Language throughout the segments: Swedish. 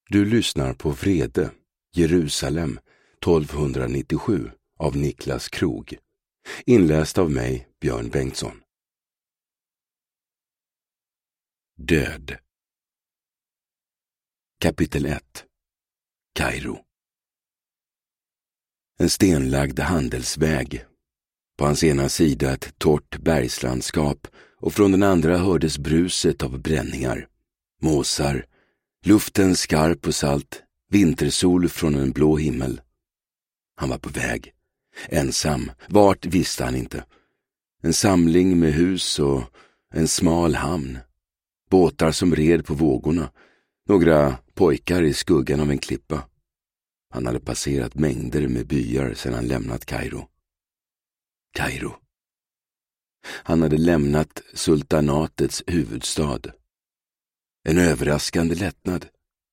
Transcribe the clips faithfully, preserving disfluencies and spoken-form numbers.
Du lyssnar på Vrede, Jerusalem, tolvhundranittiosju av Niklas Krog. Inläst av mig, Björn Bengtsson. Död. Kapitel ett. Kairo. En stenlagd handelsväg. På hans ena sida ett torrt bergslandskap och från den andra hördes bruset av bränningar. Måsar, luften skarp och salt, vintersol från en blå himmel. Han var på väg. Ensam, vart visste han inte. En samling med hus och en smal hamn. Båtar som red på vågorna. Några pojkar i skuggan av en klippa. Han hade passerat mängder med byar sedan han lämnat Kairo. Kairo. Han hade lämnat sultanatets huvudstad. En överraskande lättnad.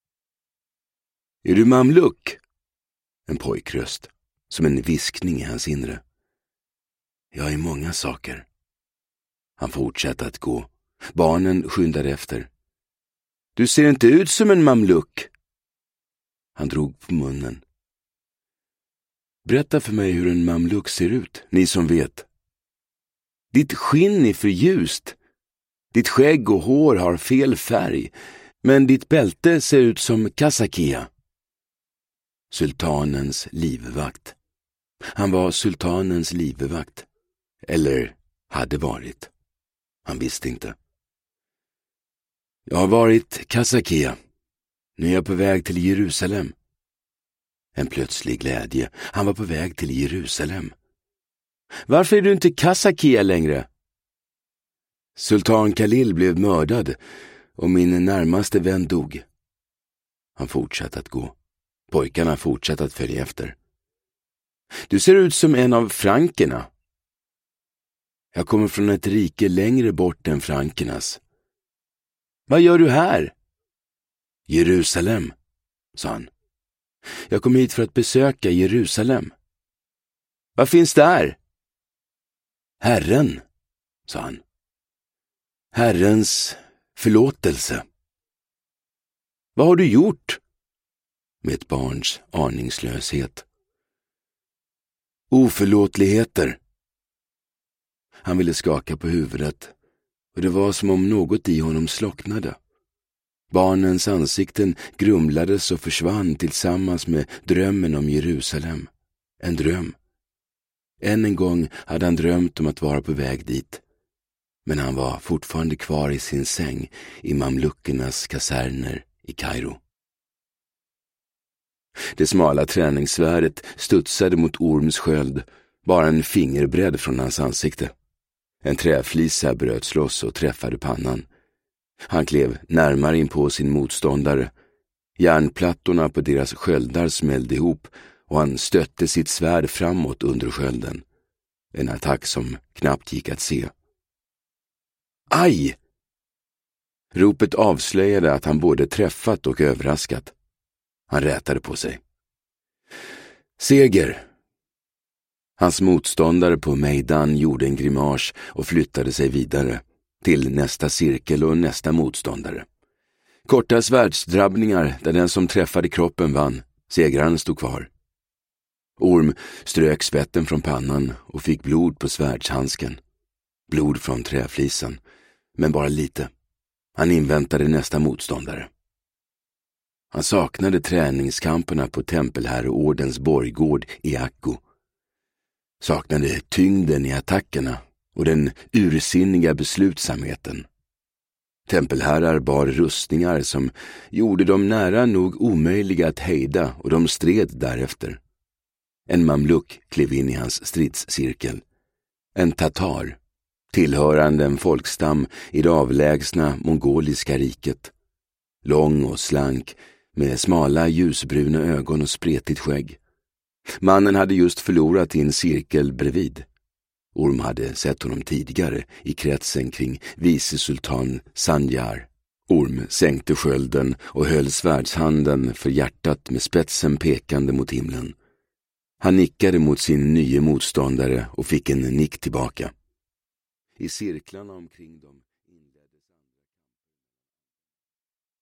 Är du mamluk? En pojkröst, som en viskning i hans inre. Jag är många saker. Han fortsatte att gå. Barnen skyndade efter. Du ser inte ut som en mamluk. Han drog på munnen. Berätta för mig hur en mamluk ser ut, ni som vet. Ditt skinn är för ljust. Ditt skägg och hår har fel färg, men ditt bälte ser ut som kasakia. Sultanens livvakt. Han var sultanens livvakt. Eller hade varit. Han visste inte. Jag har varit kasakia. Nu är jag på väg till Jerusalem. En plötslig glädje. Han var på väg till Jerusalem. Varför är du inte kasakia längre? Sultan Khalil blev mördad och min närmaste vän dog. Han fortsatte att gå. Pojkarna fortsatte att följa efter. Du ser ut som en av frankerna. Jag kommer från ett rike längre bort än frankernas. Vad gör du här? Jerusalem, sa han. Jag kom hit för att besöka Jerusalem. Vad finns där? Herren, sa han. Herrens förlåtelse. Vad har du gjort? Med ett barns aningslöshet. Oförlåtligheter. Han ville skaka på huvudet och det var som om något i honom slocknade. Barnens ansikten grumlades och försvann tillsammans med drömmen om Jerusalem. En dröm. Än en gång hade han drömt om att vara på väg dit. Men han var fortfarande kvar i sin säng i mamluckernas kaserner i Kairo. Det smala träningssvärdet studsade mot Orms sköld, bara en fingerbredd från hans ansikte. En träflisa bröts loss och träffade pannan. Han klev närmare in på sin motståndare. Järnplattorna på deras sköldar smällde ihop och han stötte sitt svärd framåt under skölden. En attack som knappt gick att se. Aj! Ropet avslöjade att han både träffat och överraskat. Han rätade på sig. Seger! Hans motståndare på Mejdan gjorde en grimas och flyttade sig vidare till nästa cirkel och nästa motståndare. Korta svärdsdrabbningar där den som träffade kroppen vann. Segraren stod kvar. Orm strök svetten från pannan och fick blod på svärdshandsken. Blod från träflisan, men bara lite. Han inväntade nästa motståndare. Han saknade träningskamperna på Tempelherreordens borggård i Akko. Saknade tyngden i attackerna och den ursinniga beslutsamheten. Tempelherrar bar rustningar som gjorde dem nära nog omöjliga att hejda och de stred därefter. En mamluk klev in i hans stridscirkel. En tatar, tillhörande en folkstam i det avlägsna mongoliska riket. Lång och slank, med smala ljusbruna ögon och spretigt skägg. Mannen hade just förlorat i en cirkel bredvid. Orm hade sett honom tidigare i kretsen kring vice sultan Sanjar. Orm sänkte skölden och höll svärdshanden för hjärtat med spetsen pekande mot himlen. Han nickade mot sin nye motståndare och fick en nick tillbaka. I cirklarna omkring dem